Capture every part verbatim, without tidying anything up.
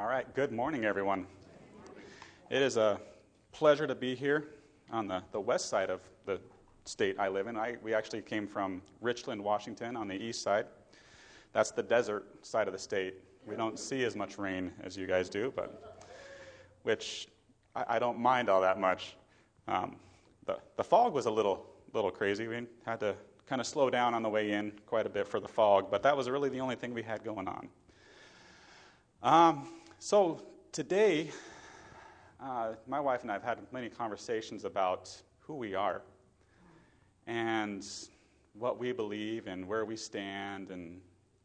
All right, good morning, everyone. It is a pleasure to be here on the, the west side of the state I live in. I, we actually came from Richland, Washington, on the east side. That's the desert side of the state. We don't see as much rain as you guys do, but which I, I don't mind all that much. Um, the, the fog was a little little crazy. We had to kind of slow down on the way in quite a bit for the fog, but that was really the only thing we had going on. Um, so today, uh, my wife and I have had many conversations about who we are and what we believe and where we stand. And,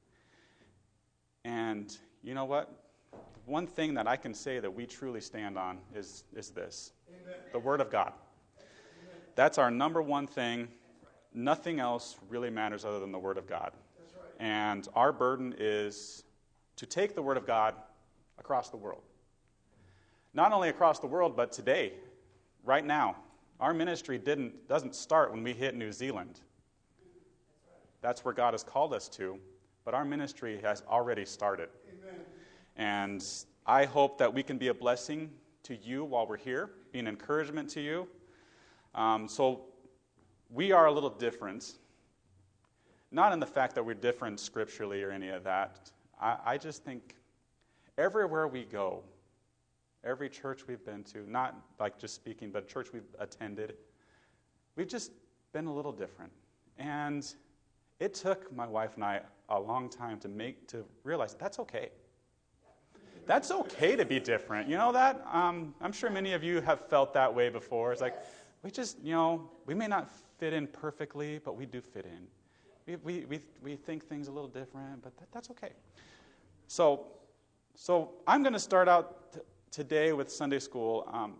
and you know what? One thing that I can say that we truly stand on is, is this, Amen. The Word of God. Amen. That's our number one thing. Nothing else really matters other than the Word of God. That's right. And our burden is to take the Word of God across the world. Not only across the world, but today, right now. Our ministry didn't doesn't start when we hit New Zealand. That's where God has called us to, but our ministry has already started. Amen. And I hope that we can be a blessing to you while we're here, be an encouragement to you. Um, so we are a little different, not in the fact that we're different scripturally or any of that. I, I just think everywhere we go, every church we've been to, not like just speaking, but church we've attended, we've just been a little different. And it took my wife and I a long time to make to realize that's okay. That's okay to be different. You know that? Um, I'm sure many of you have felt that way before. It's like, we just, you know, we may not fit in perfectly, but we do fit in. We we we, we think things a little different, but that, that's okay. So, so I'm going to start out t- today with Sunday school. Um,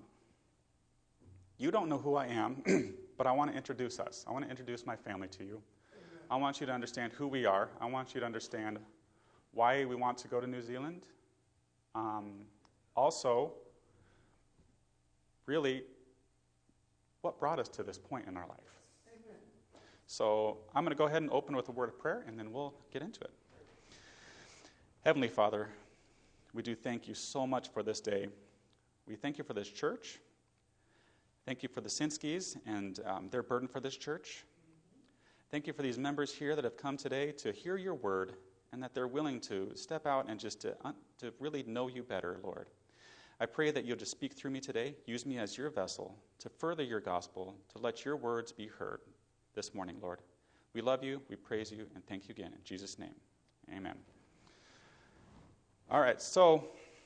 you don't know who I am, but I want to introduce us. I want to introduce my family to you. Amen. I want you to understand who we are. I want you to understand why we want to go to New Zealand. Um, also, really, what brought us to this point in our life. Amen. So I'm going to go ahead and open with a word of prayer, and then we'll get into it. Heavenly Father, we do thank you so much for this day. We thank you for this church. Thank you for the Sinskis and um, their burden for this church. Thank you for these members here that have come today to hear your word and that they're willing to step out and just to, uh, to really know you better, Lord. I pray that you'll just speak through me today. Use me as your vessel to further your gospel, to let your words be heard this morning, Lord. We love you, we praise you, and thank you again. In Jesus' name, amen. All right, so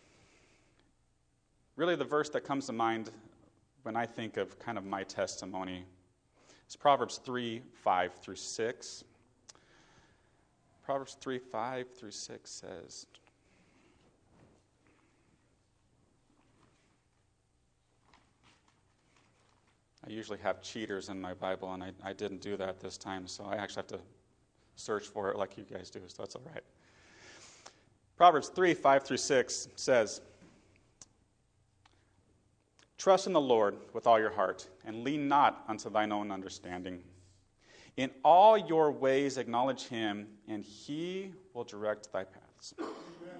really the verse that comes to mind when I think of kind of my testimony is Proverbs three, five through six. Proverbs three, five through six says, I usually have cheaters in my Bible, and I, I didn't do that this time, so I actually have to search for it like you guys do, so that's all right. Proverbs three, five through six says, Trust in the Lord with all your heart, and lean not unto thine own understanding. In all your ways acknowledge him, and he will direct thy paths. Amen.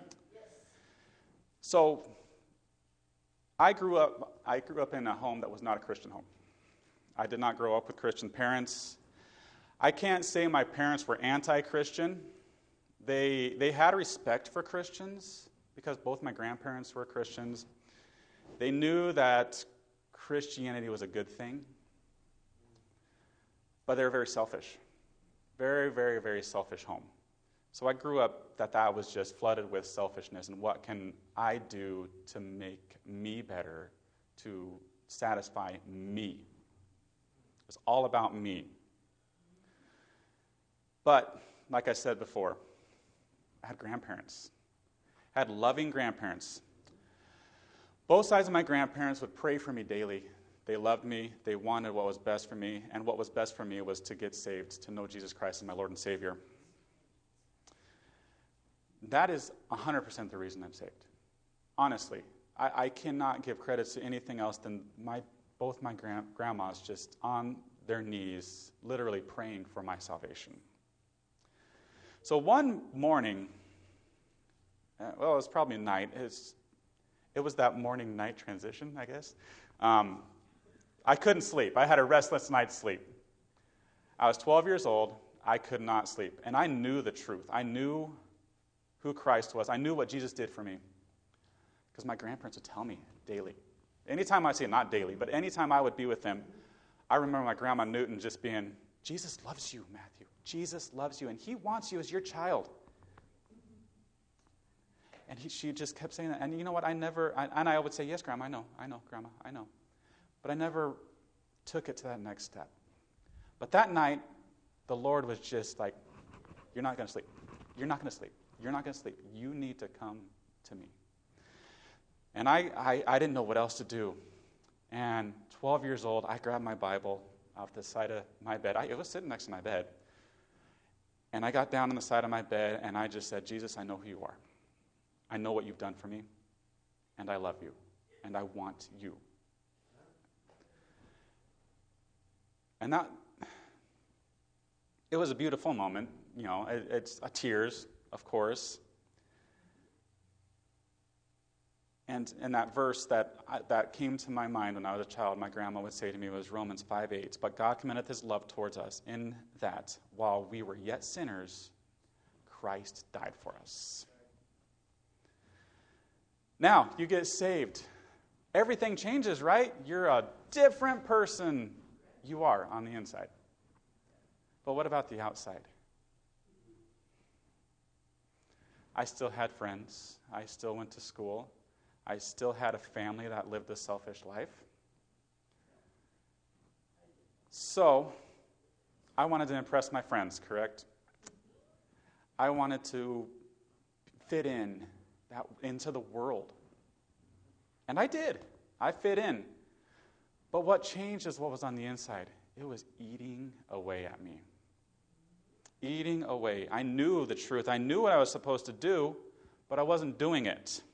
So, I grew up I grew up in a home that was not a Christian home. I did not grow up with Christian parents. I can't say my parents were anti-Christian. They they had a respect for Christians because both my grandparents were Christians. They knew that Christianity was a good thing, but they were very selfish. Very, very, very selfish home. So I grew up that that was just flooded with selfishness and what can I do to make me better, to satisfy me. It's all about me. But, like I said before, I had grandparents. I had loving grandparents. Both sides of my grandparents would pray for me daily. They loved me. They wanted what was best for me. And what was best for me was to get saved, to know Jesus Christ as my Lord and Savior. That is one hundred percent the reason I'm saved. Honestly, I, I cannot give credit to anything else than my both my grand, grandmas just on their knees, literally praying for my salvation. So one morning, uh, well, it was probably night, it's It was that morning-night transition, I guess. Um, I couldn't sleep. I had a restless night's sleep. I was twelve years old. I could not sleep. And I knew the truth. I knew who Christ was. I knew what Jesus did for me. Because my grandparents would tell me daily. Anytime I see it, not daily, but anytime I would be with them, I remember my grandma Newton just being, Jesus loves you, Matthew. Jesus loves you, and he wants you as your child. And he, she just kept saying that. And you know what? I never, I, and I would say, yes, Grandma, I know, I know, Grandma, I know. But I never took it to that next step. But that night, the Lord was just like, you're not going to sleep. You're not going to sleep. You're not going to sleep. You need to come to me. And I, I, I didn't know what else to do. And twelve years old, I grabbed my Bible off the side of my bed. I, it was sitting next to my bed. And I got down on the side of my bed, and I just said, Jesus, I know who you are. I know what you've done for me, and I love you, and I want you. And that, it was a beautiful moment. You know, it, it's uh, tears, of course. And in that verse that I, that came to my mind when I was a child, my grandma would say to me, was Romans five eight. But God commendeth his love towards us in that while we were yet sinners, Christ died for us. Now, you get saved. Everything changes, right? You're a different person you are on the inside. But what about the outside? I still had friends. I still went to school. I still had a family that lived a selfish life. So, I wanted to impress my friends, correct? I wanted to fit in that into the world. And I did. I fit in. But what changed is what was on the inside. It was eating away at me. Eating away. I knew the truth. I knew what I was supposed to do, but I wasn't doing it.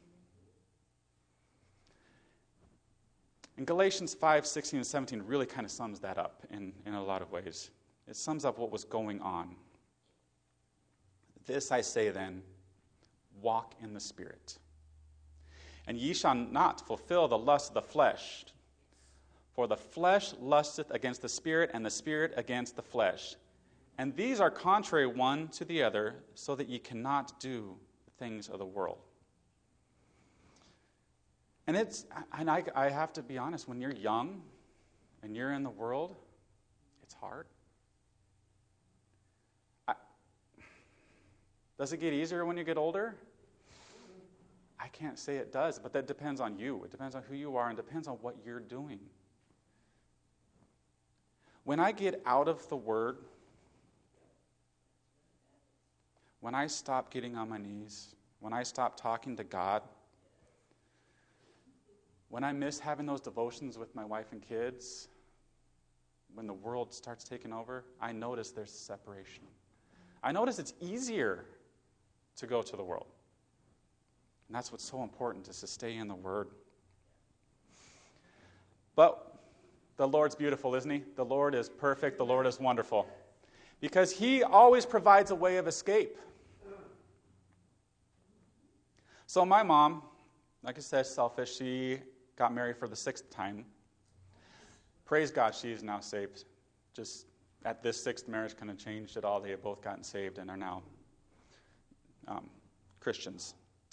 And Galatians five, sixteen, and seventeen really kind of sums that up in, in a lot of ways. It sums up what was going on. This I say then, walk in the Spirit. And ye shall not fulfill the lust of the flesh. For the flesh lusteth against the Spirit, and the Spirit against the flesh. And these are contrary one to the other, so that ye cannot do the things of the world. And it's, and I, I have to be honest, when you're young and you're in the world, it's hard. I, does it get easier when you get older? I can't say it does, but that depends on you. It depends on who you are and depends on what you're doing. When I get out of the Word, when I stop getting on my knees, when I stop talking to God, when I miss having those devotions with my wife and kids, when the world starts taking over, I notice there's separation. I notice it's easier to go to the world. And that's what's so important, is to stay in the Word. But the Lord's beautiful, isn't he? The Lord is perfect. The Lord is wonderful. Because he always provides a way of escape. So my mom, like I said, selfish. She got married for the sixth time. Praise God, she is now saved. Just at this sixth marriage kind of changed it all. They have both gotten saved and are now um, Christians.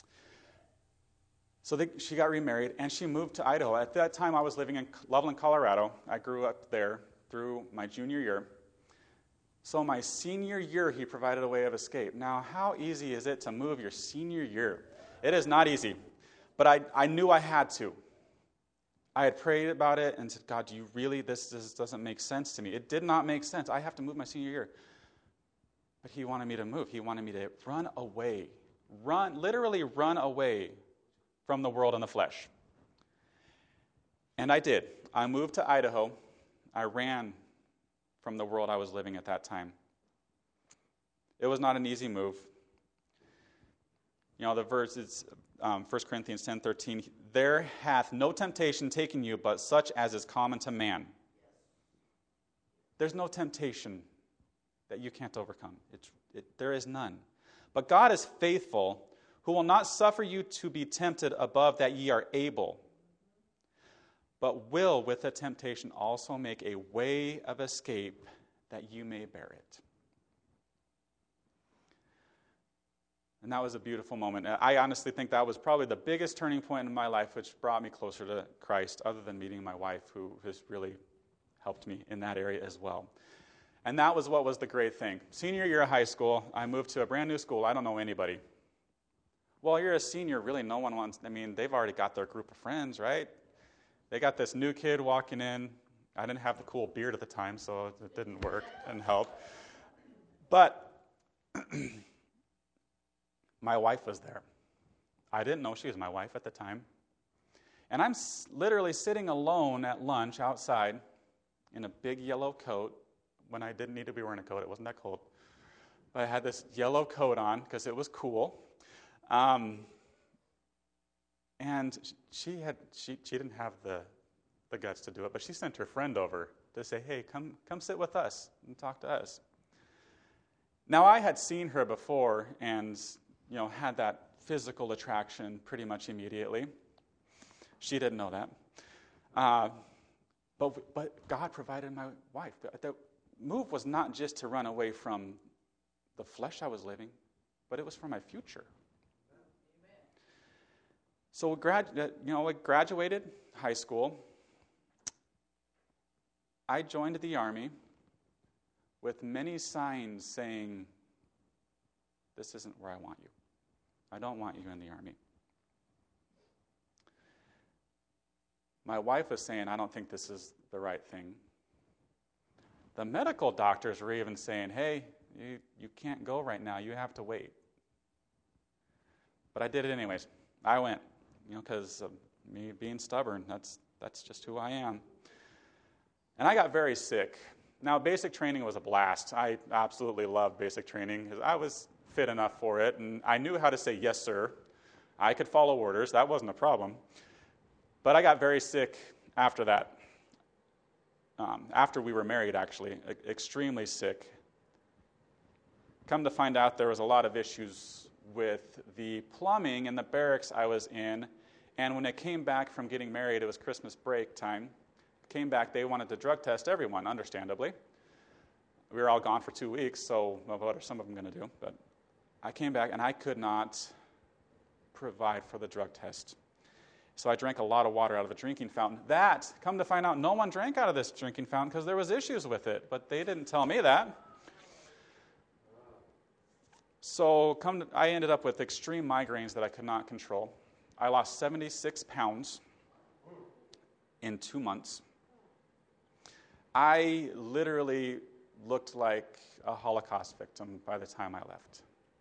So they, she got remarried, and she moved to Idaho. At that time, I was living in Loveland, Colorado. I grew up there through my junior year. So my senior year, he provided a way of escape. Now, how easy is it to move your senior year? It is not easy, but I, I knew I had to. I had prayed about it and said, God, do you really, this, this doesn't make sense to me. It did not make sense. I have to move my senior year. But he wanted me to move. He wanted me to run away, run, literally run away from the world and the flesh. And I did. I moved to Idaho. I ran from the world I was living at that time. It was not an easy move. You know, the verse is um, First Corinthians ten thirteen. There hath no temptation taken you, but such as is common to man. There's no temptation that you can't overcome. It's, it, there is none. But God is faithful, who will not suffer you to be tempted above that ye are able, but will with the temptation also make a way of escape that you may bear it. And that was a beautiful moment. I honestly think that was probably the biggest turning point in my life, which brought me closer to Christ, other than meeting my wife, who has really helped me in that area as well. And that was what was the great thing. Senior year of high school, I moved to a brand new school. I don't know anybody. Well, you're a senior, really no one wants, I mean, they've already got their group of friends, right? They got this new kid walking in. I didn't have the cool beard at the time, so it didn't work, didn't help. But my wife was there. I didn't know she was my wife at the time. And I'm s- literally sitting alone at lunch outside in a big yellow coat when I didn't need to be wearing a coat. It wasn't that cold. But I had this yellow coat on because it was cool. Um, and she had she, she didn't have the, the guts to do it, but she sent her friend over to say, hey, come come sit with us and talk to us. Now, I had seen her before and, you know, had that physical attraction pretty much immediately. She didn't know that. Uh, but, but God provided my wife. The, the move was not just to run away from the flesh I was living, but it was for my future. So we grad, you know, I graduated high school. I joined the Army with many signs saying, this isn't where I want you. I don't want you in the Army. My wife was saying, I don't think this is the right thing. The medical doctors were even saying, hey, you, you can't go right now. You have to wait. But I did it anyways. I went. You know, because of me being stubborn, that's that's just who I am. And I got very sick. Now, basic training was a blast. I absolutely loved basic training because I was fit enough for it, and I knew how to say yes, sir. I could follow orders. That wasn't a problem. But I got very sick after that. Um, after we were married, actually, e- extremely sick. Come to find out, there was a lot of issues with the plumbing in the barracks I was in, and when I came back from getting married, it was Christmas break time. Came back, they wanted to drug test everyone, understandably. We were all gone for two weeks, so well, what are some of them going to do? But I came back, and I could not provide for the drug test. So I drank a lot of water out of a drinking fountain. That, come to find out, no one drank out of this drinking fountain because there was issues with it, but they didn't tell me that. So come to, I ended up with extreme migraines that I could not control. I lost seventy-six pounds in two months. I literally looked like a Holocaust victim by the time I left.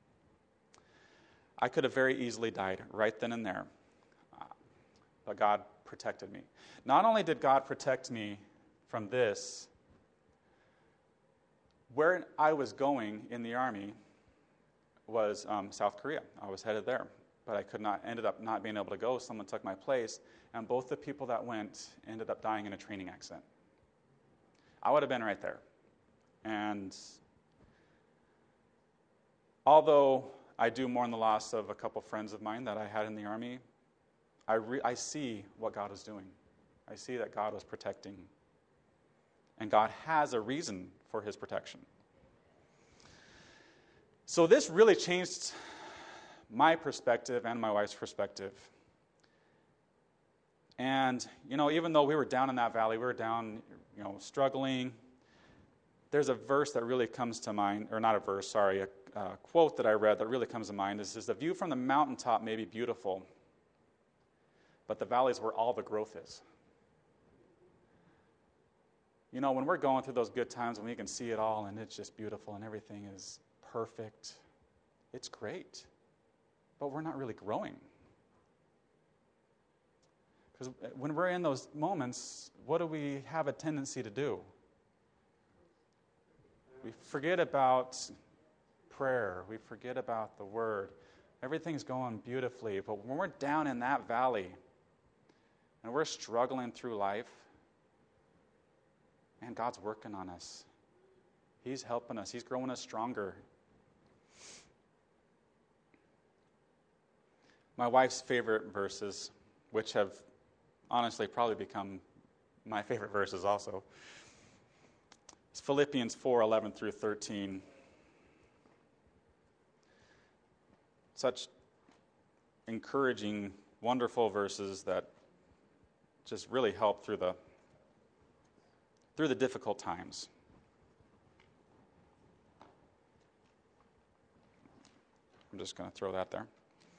I could have very easily died right then and there, uh, but God protected me. Not only did God protect me from this, where I was going in the Army was um, South Korea. I was headed there, but I could not, ended up not being able to go. Someone took my place, and both the people that went ended up dying in a training accident. I would have been right there. And although I do mourn the loss of a couple friends of mine that I had in the Army, I, re- I see what God is doing. I see that God was protecting, and God has a reason for his protection. So this really changed my perspective and my wife's perspective. And, you know, even though we were down in that valley, we were down, you know, struggling, there's a verse that really comes to mind, or not a verse, sorry, a, a quote that I read that really comes to mind. Is, is the view from the mountaintop may be beautiful, but the valley is where all the growth is. You know, when we're going through those good times when we can see it all and it's just beautiful and everything is perfect, it's great, but we're not really growing. Because when we're in those moments, what do we have a tendency to do? We forget about prayer. We forget about the Word. Everything's going beautifully, but when we're down in that valley and we're struggling through life, man, God's working on us. He's helping us. He's growing us stronger. my wife's favorite verses, which have honestly probably become my favorite verses also. It's Philippians four eleven through thirteen. Such encouraging, wonderful verses that just really help through the through the difficult times. I'm just going to throw that there.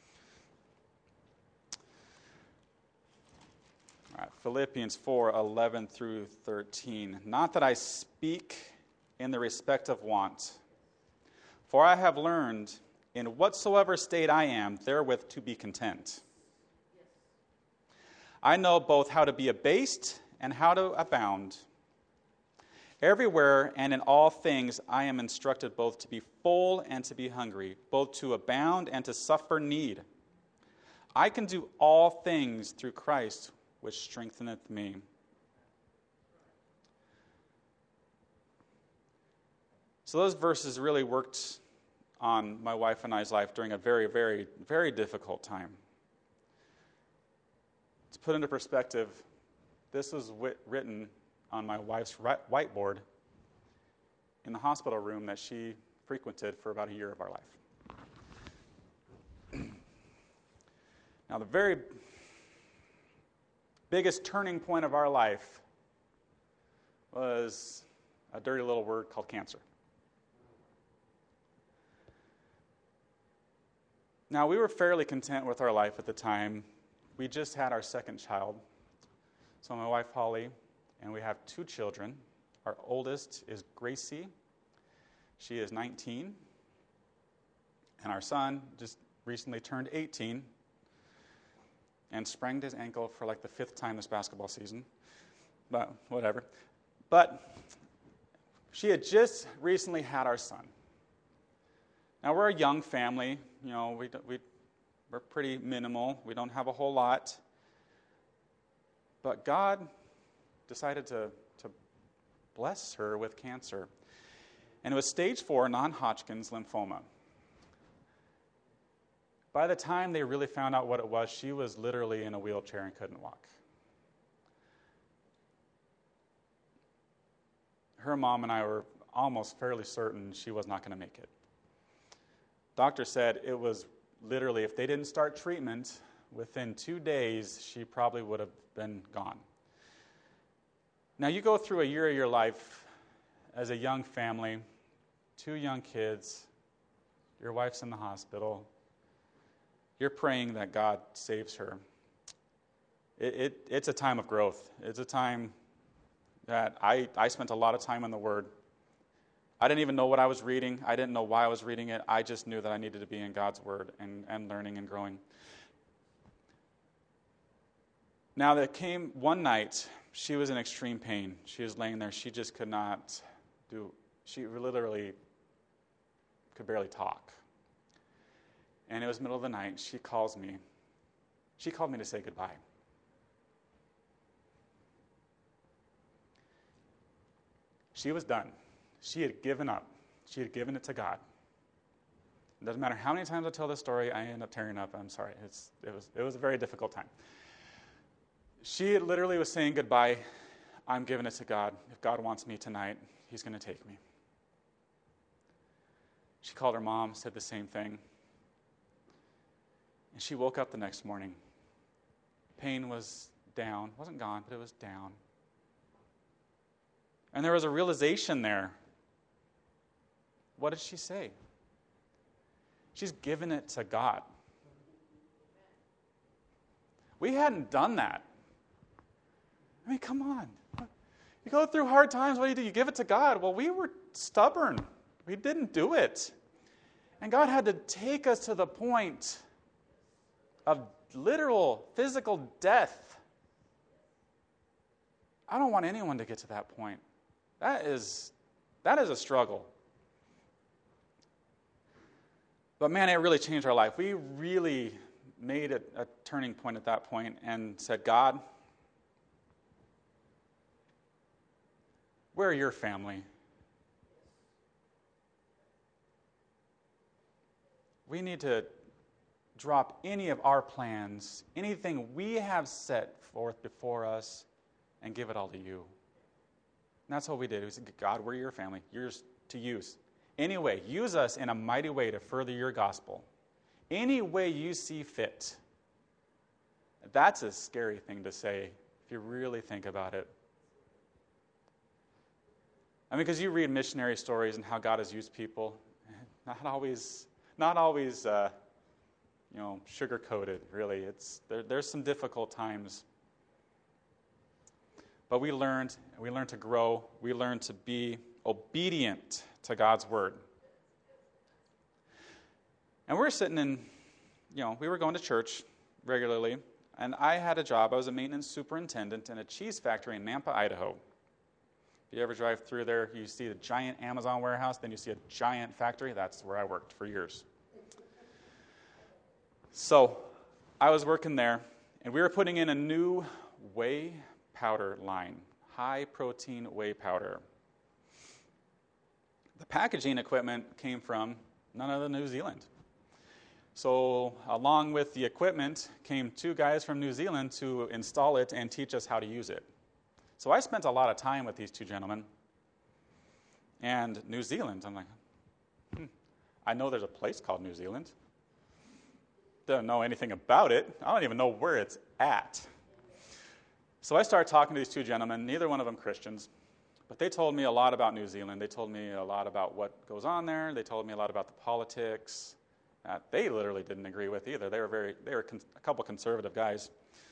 All right, Philippians four eleven through thirteen. Not that I speak in the respect of want, for I have learned in whatsoever state I am, therewith to be content. I know both how to be abased and how to abound. Everywhere and in all things I am instructed both to be full and to be hungry, both to abound and to suffer need. I can do all things through Christ, which strengtheneth me. So those verses really worked on my wife and I's life during a very, very, very difficult time. To put into perspective, this was wit- written on my wife's ri- whiteboard in the hospital room that she frequented for about a year of our life. Now, the very biggest turning point of our life was a dirty little word called cancer. Now, we were fairly content with our life at the time. We just had our second child. So my wife, Holly, and we have two children. Our oldest is Gracie. She is nineteen. And our son just recently turned eighteen and sprained his ankle for like the fifth time this basketball season. But whatever. But she had just recently had our son. Now, we're a young family. You know, we, we, we're pretty minimal. We don't have a whole lot. But God decided to, to bless her with cancer. And it was stage four non-Hodgkin's lymphoma. By the time they really found out what it was, she was literally in a wheelchair and couldn't walk. Her mom and I were almost fairly certain she was not going to make it. Doctor said it was literally, if they didn't start treatment, within two days, she probably would have been gone. Now, you go through a year of your life as a young family, two young kids, your wife's in the hospital, you're praying that God saves her. It, it, it's a time of growth. It's a time that I, I spent a lot of time in the Word. I didn't even know what I was reading. I didn't know why I was reading it. I just knew that I needed to be in God's Word and, and learning and growing. Now, there came one night, she was in extreme pain. She was laying there. She just could not do, she literally could barely talk. And it was middle of the night. She calls me. She called me to say goodbye. She was done. She had given up. She had given it to God. It doesn't matter how many times I tell this story, I end up tearing up. I'm sorry. It's, it was it was a very difficult time. She literally was saying goodbye. I'm giving it to God. If God wants me tonight, He's going to take me. She called her mom, said the same thing. And she woke up the next morning. Pain was down. It wasn't gone, but it was down. And there was a realization there. What did she say? She's given it to God. We hadn't done that. I mean, come on. You go through hard times, what do you do? You give it to God. Well, we were stubborn. We didn't do it. And God had to take us to the point of literal physical death. I don't want anyone to get to that point. That is, that is a struggle. But man, it really changed our life. We really made a, a turning point at that point and said, God, we're your family. We need to drop any of our plans, anything we have set forth before us, and give it all to you. And that's what we did. We said, God, we're your family. Yours to use. Anyway, use us in a mighty way to further your gospel. Any way you see fit. That's a scary thing to say if you really think about it. I mean, because you read missionary stories and how God has used people. Not always, not always, uh, you know, sugar-coated, really. It's there, there's some difficult times. But we learned, we learned to grow. We learned to be obedient to God's word. And we were sitting in, you know, we were going to church regularly, and I had a job. I was a maintenance superintendent in a cheese factory in Nampa, Idaho. If you ever drive through there, you see a giant Amazon warehouse, then you see a giant factory. That's where I worked for years. So I was working there, and we were putting in a new whey powder line, high-protein whey powder. The packaging equipment came from none other than New Zealand. So along with the equipment came two guys from New Zealand to install it and teach us how to use it. So I spent a lot of time with these two gentlemen. And New Zealand, I'm like, hmm, I know there's a place called New Zealand. Don't know anything about it. I don't even know where it's at. So I started talking to these two gentlemen, neither one of them Christians, but they told me a lot about New Zealand. They told me a lot about what goes on there. They told me a lot about the politics that they literally didn't agree with either. They were very, they were con- a couple conservative guys.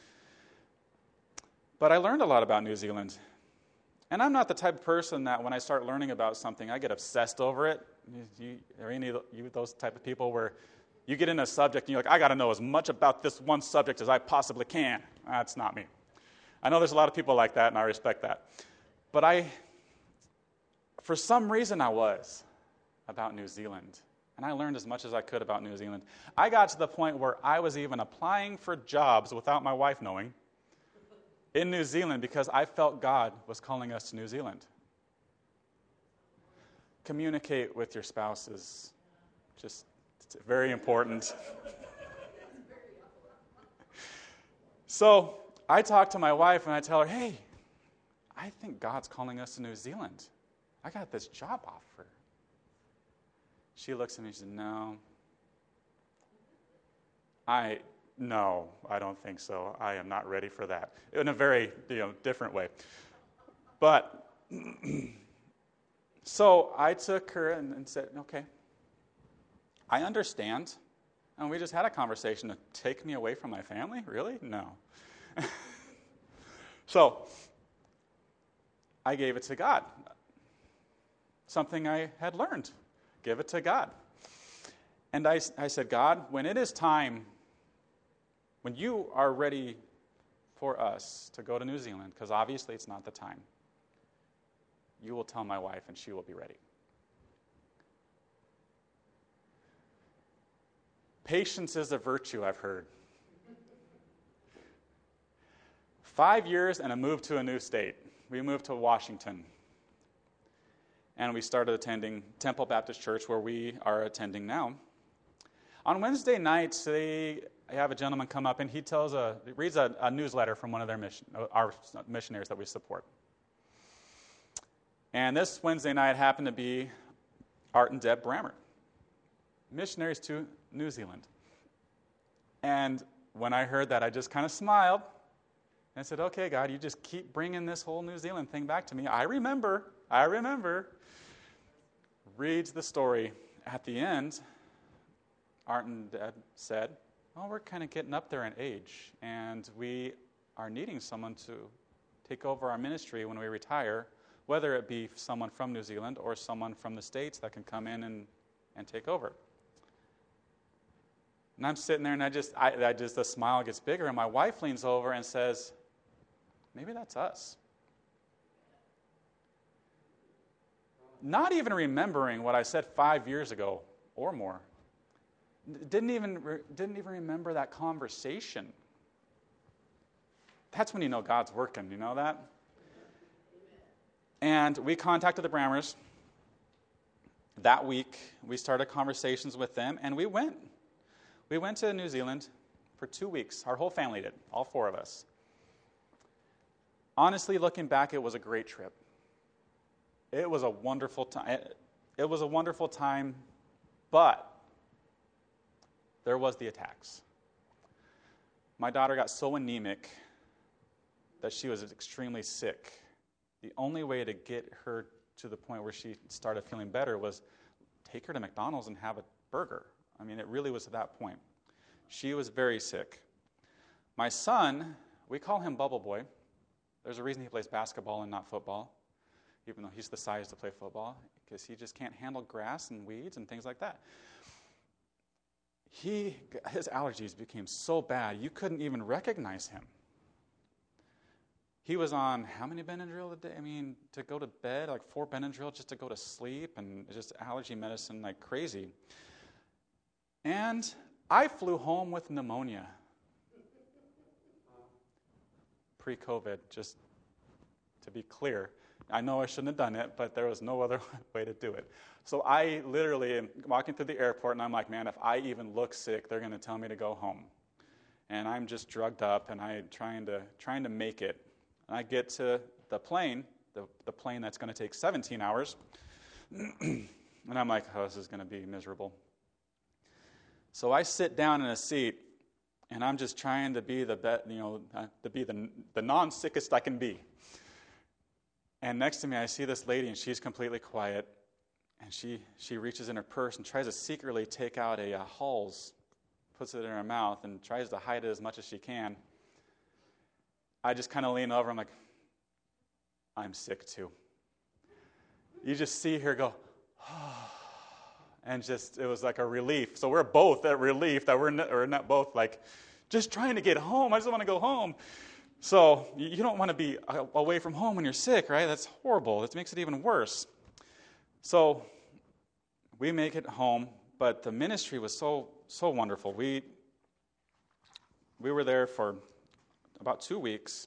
But I learned a lot about New Zealand. And I'm not the type of person that when I start learning about something, I get obsessed over it. You, you, are any of you those type of people where you get in a subject and you're like, I got to know as much about this one subject as I possibly can? That's not me. I know there's a lot of people like that, and I respect that. But I, for some reason I was about New Zealand. And I learned as much as I could about New Zealand. I got to the point where I was even applying for jobs without my wife knowing in New Zealand because I felt God was calling us to New Zealand. Communicate with your spouses. Just it's very important. So I talk to my wife and I tell her, hey, I think God's calling us to New Zealand. I got this job offer. She looks at me and she said, no. I, no, I don't think so. I am not ready for that. In a very, you know, different way. But, so I took her and, and said, okay, I understand. And we just had a conversation to take me away from my family? Really? No. So, I gave it to God. Something I had learned. Give it to God. And I, I said, God, when it is time, when you are ready for us to go to New Zealand, because obviously it's not the time, you will tell my wife and she will be ready. Patience is a virtue, I've heard. Five years and a move to a new state. We moved to Washington. And we started attending Temple Baptist Church, where we are attending now. On Wednesday nights, they have a gentleman come up, and he tells a reads a, a newsletter from one of their mission, our missionaries that we support. And this Wednesday night happened to be Art and Deb Brammer, missionaries to New Zealand. And when I heard that, I just kind of smiled. And I said, okay, God, you just keep bringing this whole New Zealand thing back to me. I remember, I remember. Reads the story. At the end, Art and Deb said, well, we're kind of getting up there in age, and we are needing someone to take over our ministry when we retire, whether it be someone from New Zealand or someone from the States that can come in and, and take over. And I'm sitting there, and I just, I, I just, the smile gets bigger, and my wife leans over and says, maybe that's us. Not even remembering what I said five years ago or more. Didn't even, didn't even remember that conversation. That's when you know God's working, you know that? And we contacted the Brammers. That week, we started conversations with them, and we went. We went to New Zealand for two weeks. Our whole family did, all four of us. Honestly, looking back, it was a great trip. It was a wonderful time. It was a wonderful time, but there was the attacks. My daughter got so anemic that she was extremely sick. The only way to get her to the point where she started feeling better was take her to McDonald's and have a burger. I mean, it really was at that point. She was very sick. My son, we call him Bubble Boy. There's a reason he plays basketball and not football, even though he's the size to play football, because he just can't handle grass and weeds and things like that. He, his allergies became so bad, you couldn't even recognize him. He was on how many Benadryl a day? I mean, to go to bed, like four Benadryl just to go to sleep, and just allergy medicine like crazy. And I flew home with pneumonia. Pre-COVID, just to be clear. I know I shouldn't have done it, but there was no other way to do it. So I literally am walking through the airport, and I'm like, man, if I even look sick, they're going to tell me to go home. And I'm just drugged up, and I'm trying to trying to make it. And I get to the plane, the, the plane that's going to take seventeen hours, and I'm like, oh, this is going to be miserable. So I sit down in a seat, and I'm just trying to be the be, you know, uh, to be the the non-sickest I can be. And next to me, I see this lady, and she's completely quiet. And she, she reaches in her purse and tries to secretly take out a, a Halls, puts it in her mouth, and tries to hide it as much as she can. I just kind of lean over. I'm like, I'm sick too. You just see her go, oh, and just, it was like a relief. So we're both at relief that we're not, we're not both like, just trying to get home. I just want to go home. So you don't want to be away from home when you're sick, right? That's horrible. It makes it even worse. So we make it home, but the ministry was so so wonderful. We we were there for about two weeks,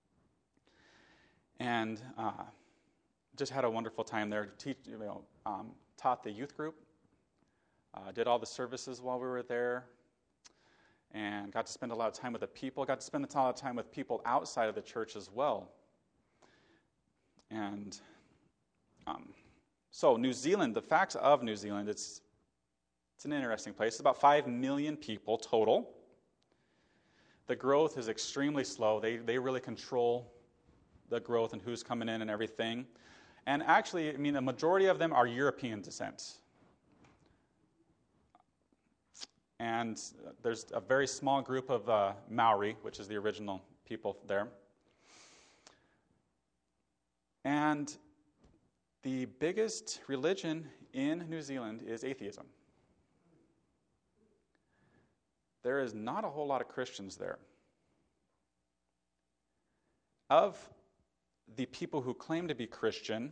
and uh, just had a wonderful time there. Teach, you know, um, taught the youth group, uh, did all the services while we were there. And got to spend a lot of time with the people. Got to spend a lot of time with people outside of the church as well. And um, so New Zealand, the facts of New Zealand, it's it's an interesting place. It's about five million people total. The growth is extremely slow. They they really control the growth and who's coming in and everything. And actually, I mean, the majority of them are European descent. And there's a very small group of uh, Maori, which is the original people there. And the biggest religion in New Zealand is atheism. There is not a whole lot of Christians there. Of the people who claim to be Christian,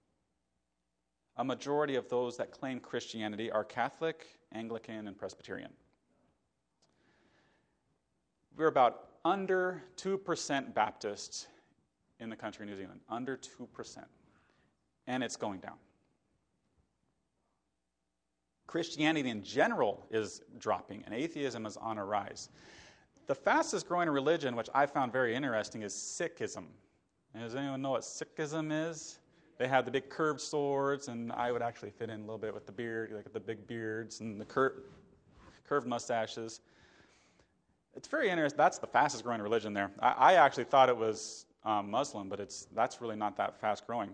a majority of those that claim Christianity are Catholic, Anglican, and Presbyterian. We're about under two percent Baptist in the country of New Zealand. Under two percent. And it's going down. Christianity in general is dropping, and atheism is on a rise. The fastest growing religion, which I found very interesting, is Sikhism. And does anyone know what Sikhism is? They have the big curved swords, and I would actually fit in a little bit with the beard, like the big beards and the cur- curved mustaches. It's very interesting. That's the fastest growing religion there. I, I actually thought it was um, Muslim, but it's that's really not that fast growing.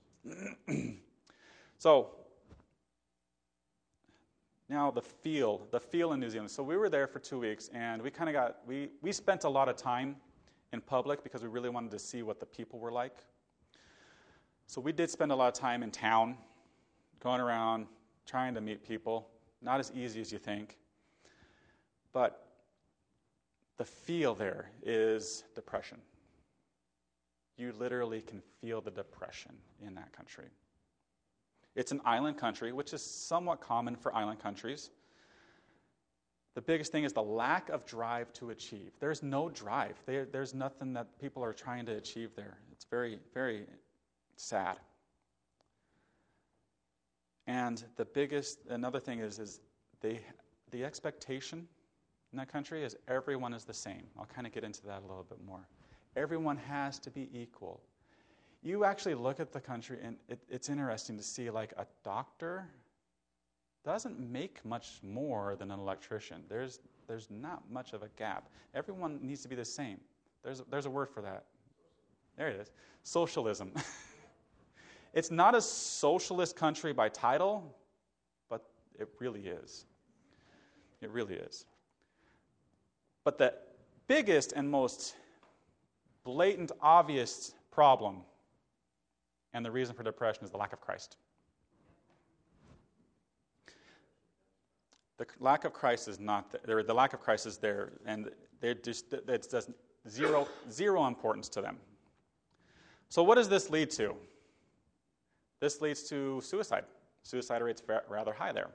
So now the feel, the feel in New Zealand. So we were there for two weeks, and we kind of got we we spent a lot of time in public because we really wanted to see what the people were like. So we did spend a lot of time in town, going around, trying to meet people. Not as easy as you think. But the feel there is depression. You literally can feel the depression in that country. It's an island country, which is somewhat common for island countries. The biggest thing is the lack of drive to achieve. There's no drive. There, there's nothing that people are trying to achieve there. It's very, very sad. And the biggest, another thing is, is they, the expectation in that country is everyone is the same. I'll kind of get into that a little bit more. Everyone has to be equal. You actually look at the country, and it, it's interesting to see, like, a doctor doesn't make much more than an electrician. There's there's not much of a gap. Everyone needs to be the same. There's a, there's a word for that. There it is. Socialism. It's not a socialist country by title, but it really is. It really is. But the biggest and most blatant, obvious problem and the reason for depression is the lack of Christ. The lack of Christ is not there. The lack of Christ is there, and they're just, it's just zero, zero importance to them. So what does this lead to? This leads to suicide. Suicide rates are rather high there.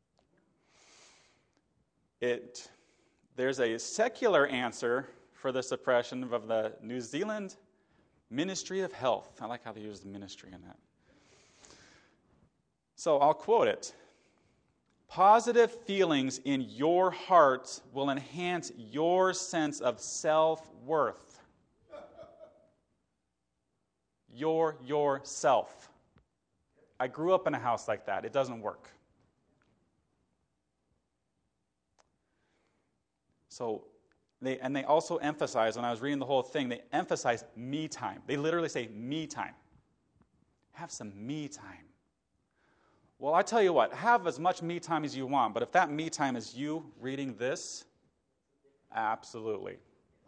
It, there's a secular answer for the suppression of the New Zealand Ministry of Health. I like how they use the ministry in that. So I'll quote it. Positive feelings in your heart will enhance your sense of self-worth. Your yourself. I grew up in a house like that. It doesn't work. So, they and they also emphasize, when I was reading the whole thing, they emphasize me time. They literally say me time. Have some me time. Well, I tell you what, have as much me time as you want, but if that me time is you reading this, absolutely.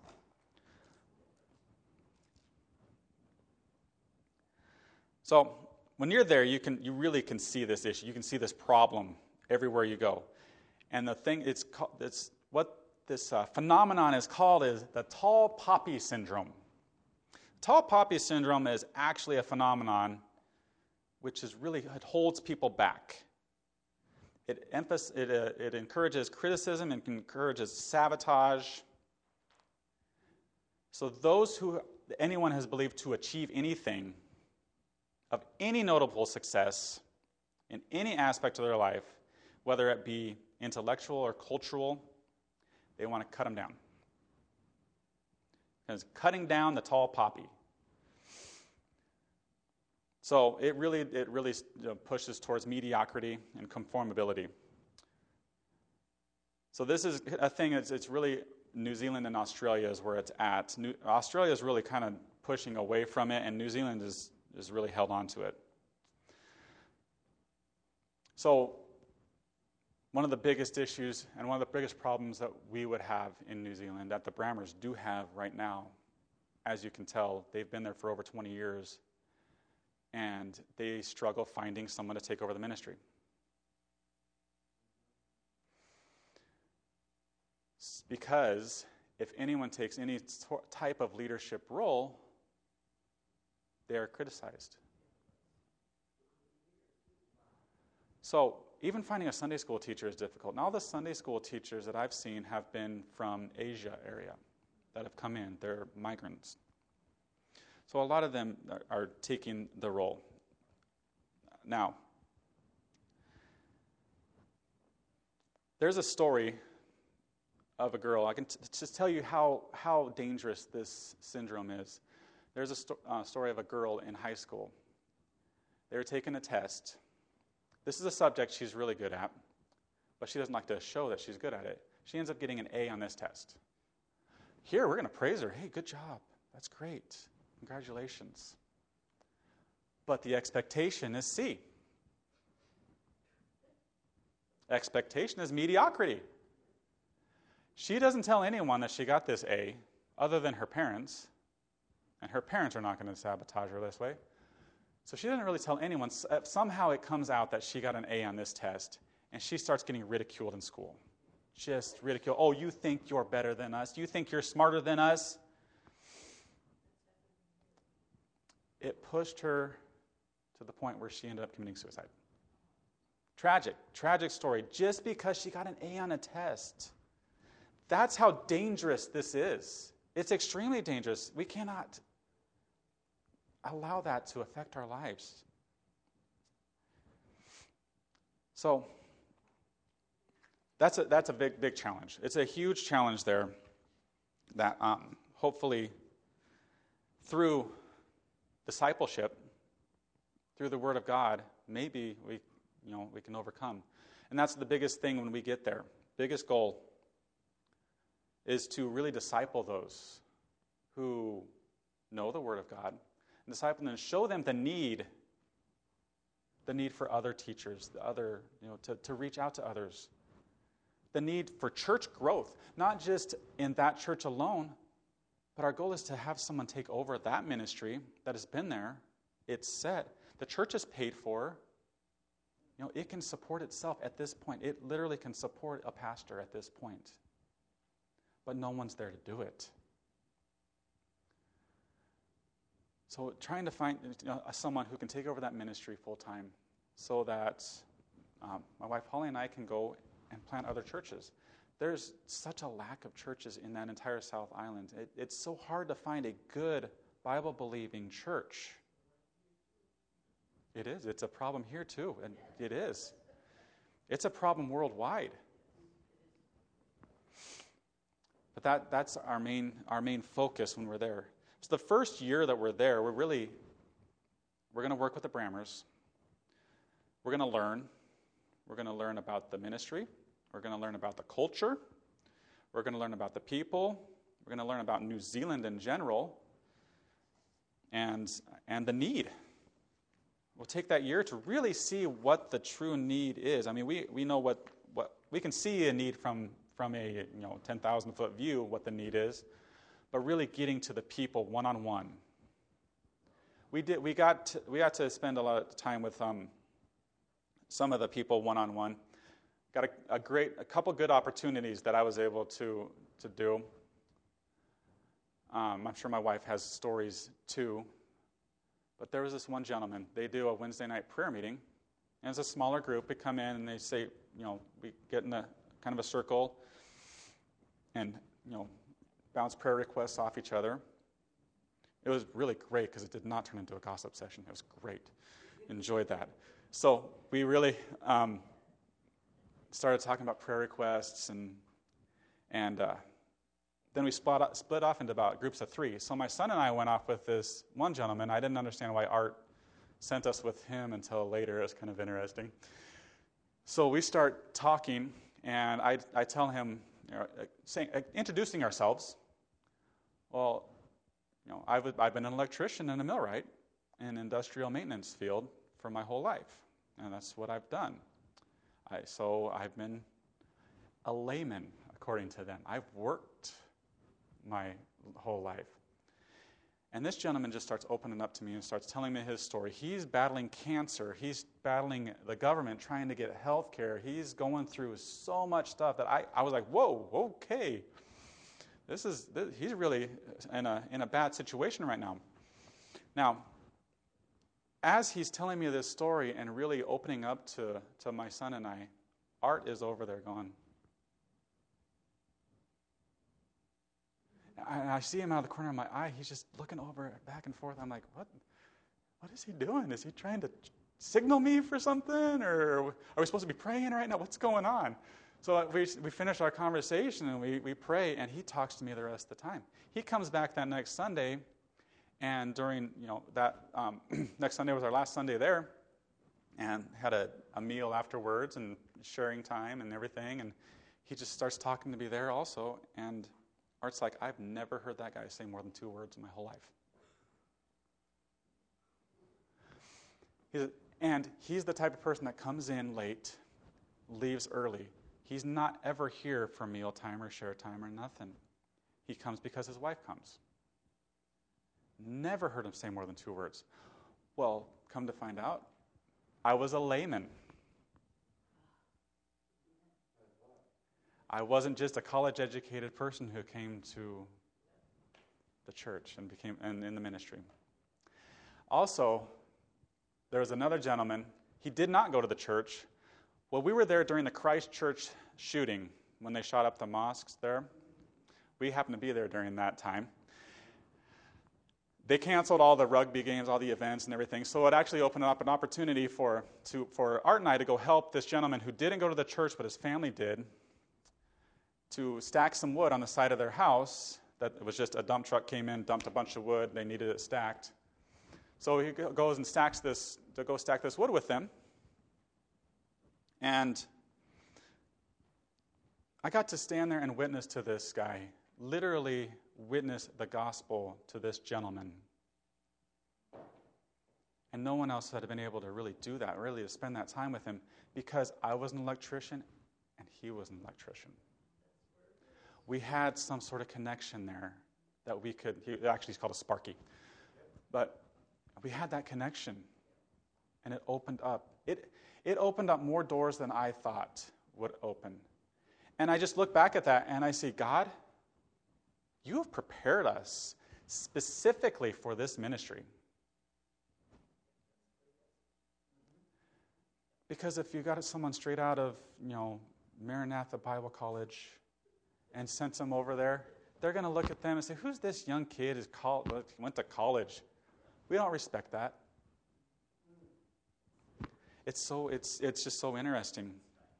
So, when you're there, you can you really can see this issue. You can see this problem everywhere you go. And the thing, it's, it's what this uh, phenomenon is called is the tall poppy syndrome. Tall poppy syndrome is actually a phenomenon which is really, it holds people back. It, emphas- it, uh, it encourages criticism and encourages sabotage. So those who anyone has believed to achieve anything of any notable success in any aspect of their life, whether it be intellectual or cultural, they want to cut them down. It's cutting down the tall poppy. So it really, it really you know, pushes towards mediocrity and conformability. So this is a thing. It's, it's really New Zealand and Australia is where it's at. New, Australia is really kind of pushing away from it, and New Zealand is is really held on to it. So one of the biggest issues and one of the biggest problems that we would have in New Zealand, that the Brammers do have right now, as you can tell, they've been there for over twenty years, and they struggle finding someone to take over the ministry. Because if anyone takes any type of leadership role, they are criticized. So even finding a Sunday school teacher is difficult. And all the Sunday school teachers that I've seen have been from Asia area that have come in. They're migrants. So a lot of them are, are taking the role. Now, there's a story of a girl. I can t- just tell you how, how dangerous this syndrome is. There's a sto- uh, story of a girl in high school. They were taking a test. This is a subject she's really good at, but she doesn't like to show that she's good at it. She ends up getting an A on this test. Here, we're going to praise her. Hey, good job. That's great. Congratulations. But the expectation is C. Expectation is mediocrity. She doesn't tell anyone that she got this A other than her parents, and her parents are not going to sabotage her this way. So she doesn't really tell anyone. Somehow it comes out that she got an A on this test, and she starts getting ridiculed in school. Just ridicule. Oh, you think you're better than us? You think you're smarter than us? It pushed her to the point where she ended up committing suicide. Tragic, tragic story. Just because she got an A on a test. That's how dangerous this is. It's extremely dangerous. We cannot allow that to affect our lives. So, that's a, that's a big, big challenge. It's a huge challenge there that um, hopefully through discipleship, through the Word of God, maybe we, you know, we can overcome. And that's the biggest thing when we get there. Biggest goal is to really disciple those who know the Word of God, and disciple them and show them the need, the need for other teachers, the other, you know, to, to reach out to others. The need for church growth, not just in that church alone, but our goal is to have someone take over that ministry that has been there. It's set. The church is paid for. You know, it can support itself at this point. It literally can support a pastor at this point. But no one's there to do it. So trying to find, you know, someone who can take over that ministry full time so that um, my wife Holly and I can go and plant other churches. There's such a lack of churches in that entire South Island. It, it's so hard to find a good Bible-believing church. It is. It's a problem here too, and it is. It's a problem worldwide. But that, that's our main our main focus when we're there. So the first year that we're there, we're really, we're going to work with the Brammers. We're going to learn. We're going to learn about the ministry. We're going to learn about the culture. We're going to learn about the people. We're going to learn about New Zealand in general and, and the need. We'll take that year to really see what the true need is. I mean, we, we know what, what we can see a need from, from a you know ten thousand foot view, what the need is, but really getting to the people one-on-one. We did. We got to, we got to spend a lot of time with um, some of the people one-on-one. Got a, a great, a couple good opportunities that I was able to to do. Um, I'm sure my wife has stories too. But there was this one gentleman. They do a Wednesday night prayer meeting, and it's a smaller group. They come in and they say, you know, we get in a kind of a circle, and you know, bounce prayer requests off each other. It was really great because it did not turn into a gossip session. It was great. Enjoyed that. So we really um, started talking about prayer requests, and and uh, then we split, split off into about groups of three. So my son and I went off with this one gentleman. I didn't understand why Art sent us with him until later. It was kind of interesting. So we start talking, and I, I tell him, you know, saying, introducing ourselves. Well, you know, I've, I've been an electrician and a millwright in industrial maintenance field for my whole life, and that's what I've done. I, so I've been a layman, according to them. I've worked my whole life. And this gentleman just starts opening up to me and starts telling me his story. He's battling cancer. He's battling the government, trying to get health care. He's going through so much stuff that I, I was like, whoa, okay. This is, this, he's really in a, in a bad situation right now. Now, as he's telling me this story and really opening up to, to my son and I, Art is over there going, and I see him out of the corner of my eye. He's just looking over back and forth. I'm like, what? What is he doing? Is he trying to signal me for something? Or are we supposed to be praying right now? What's going on? So we we finish our conversation, and we, we pray, and he talks to me the rest of the time. He comes back that next Sunday, and during, you know, that um, next Sunday was our last Sunday there, and had a, a meal afterwards and sharing time and everything. And he just starts talking to me there also, and Art's like, I've never heard that guy say more than two words in my whole life. He's, and he's the type of person that comes in late, leaves early. He's not ever here for mealtime or share time or nothing. He comes because his wife comes. Never heard him say more than two words. Well, come to find out, I was a layman. I wasn't just a college-educated person who came to the church and became and in the ministry. Also, there was another gentleman. He did not go to the church. Well, we were there during the Christchurch shooting when they shot up the mosques there. We happened to be there during that time. They canceled all the rugby games, all the events and everything, so it actually opened up an opportunity for to, for Art and I to go help this gentleman who didn't go to the church, but his family did. to stack some wood on the side of their house. That it was just a dump truck came in, dumped a bunch of wood. They needed it stacked. So he goes and stacks this, to go stack this wood with them. And I got to stand there and witness to this guy, literally witness the gospel to this gentleman. And no one else had been able to really do that, really to spend that time with him, because I was an electrician and he was an electrician. We had some sort of connection there that we could, he actually is called a Sparky. But we had that connection, and it opened up. It, it opened up more doors than I thought would open. And I just look back at that, and I see, God, you have prepared us specifically for this ministry. Because if you got someone straight out of, you know, Maranatha Bible College and sent them over there, they're going to look at them and say, who's this young kid who went to college? We don't respect that. It's so it's it's just so interesting.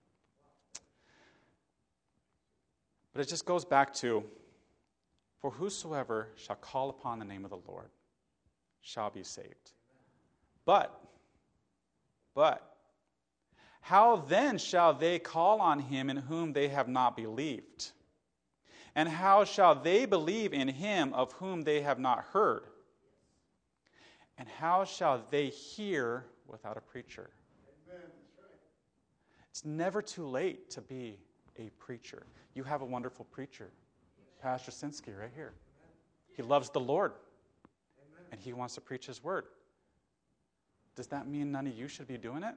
But it just goes back to, for whosoever shall call upon the name of the Lord shall be saved. But, but, how then shall they call on him in whom they have not believed? And how shall they believe in him of whom they have not heard? And how shall they hear without a preacher? Amen. That's right. It's never too late to be a preacher. You have a wonderful preacher, Pastor Sinsky, right here. He loves the Lord, and he wants to preach his word. Does that mean none of you should be doing it?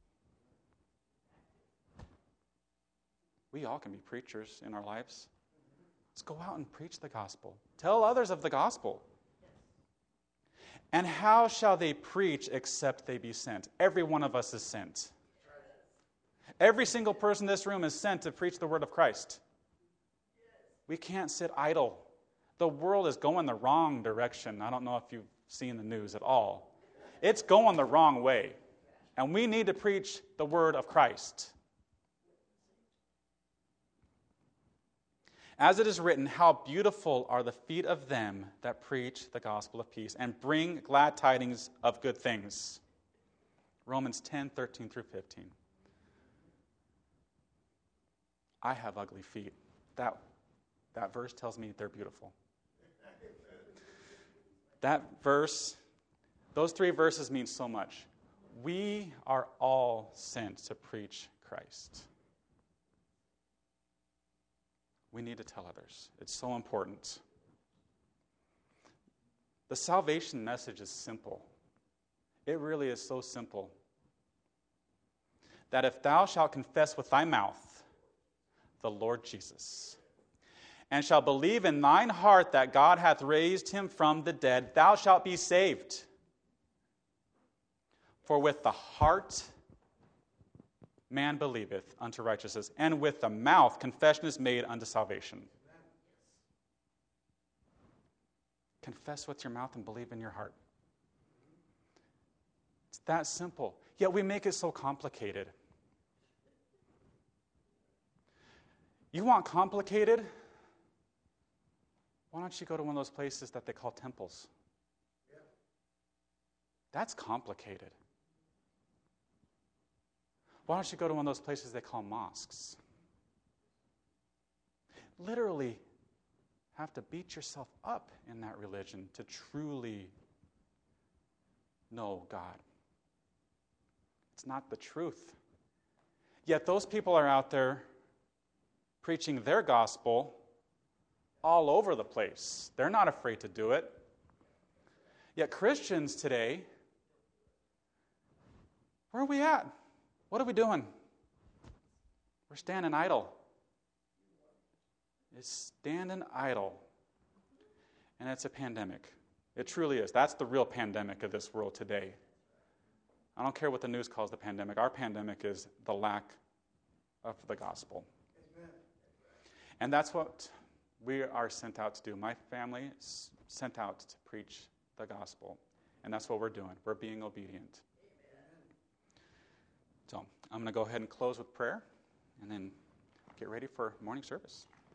We all can be preachers in our lives. Let's go out and preach the gospel. Tell others of the gospel. And how shall they preach except they be sent? Every one of us is sent. Every single person in this room is sent to preach the word of Christ. We can't sit idle. The world is going the wrong direction. I don't know if you've seen the news at all. It's going the wrong way. And we need to preach the word of Christ. As it is written, how beautiful are the feet of them that preach the gospel of peace and bring glad tidings of good things. Romans ten, thirteen through fifteen. I have ugly feet. That, that verse tells me they're beautiful. That verse, those three verses mean so much. We are all sent to preach Christ. We need to tell others. It's so important. The salvation message is simple. It really is so simple. That if thou shalt confess with thy mouth the Lord Jesus, and shalt believe in thine heart that God hath raised him from the dead, thou shalt be saved. For with the heart man believeth unto righteousness, and with the mouth confession is made unto salvation. Confess with your mouth and believe in your heart. It's that simple. Yet we make it so complicated. You want complicated? Why don't you go to one of those places that they call temples? That's complicated. Why don't you go to one of those places they call mosques? Literally have to beat yourself up in that religion to truly know God. It's not the truth. Yet those people are out there preaching their gospel all over the place. They're not afraid to do it. Yet Christians today, where are we at? What are we doing? We're standing idle. It's standing idle. And it's a pandemic. It truly is. That's the real pandemic of this world today. I don't care what the news calls the pandemic. Our pandemic is the lack of the gospel. Amen. And that's what we are sent out to do. My family is sent out to preach the gospel. And that's what we're doing. We're being obedient. So I'm going to go ahead and close with prayer and then get ready for morning service.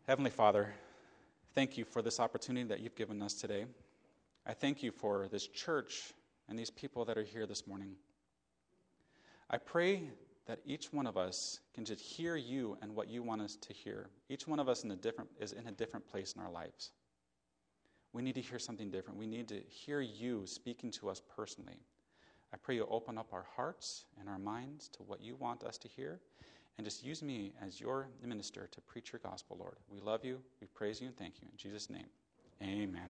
Heavenly Father, thank you for this opportunity that you've given us today. I thank you for this church and these people that are here this morning. I pray that each one of us can just hear you and what you want us to hear. Each one of us in a different, is in a different place in our lives. We need to hear something different. We need to hear you speaking to us personally. I pray you open up our hearts and our minds to what you want us to hear, and just use me as your minister to preach your gospel, Lord. We love you, we praise you, and thank you. In Jesus' name, amen.